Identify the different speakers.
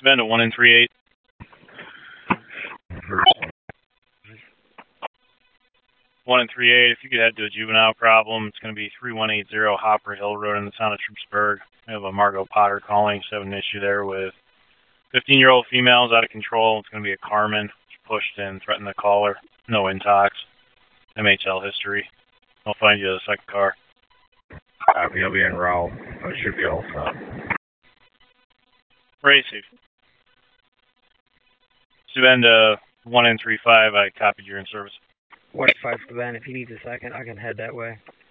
Speaker 1: Been to 1 and 3/8. One and 3/8. If you could head to a juvenile problem, it's going to be 3180 Hopper Hill Road in the town of Troopsburg. We have a Margot Potter calling. She's having an issue there with 15-year-old females out of control. It's going to be a Carmen. She pushed and threatened the caller. No intox. MHL history. I'll find you the second car.
Speaker 2: He'll be en route. I should be all set.
Speaker 1: Racy. Been to 1 and 3/5. I copied your in service.
Speaker 3: 1-5 for Ben. If he needs a second, I can head that way.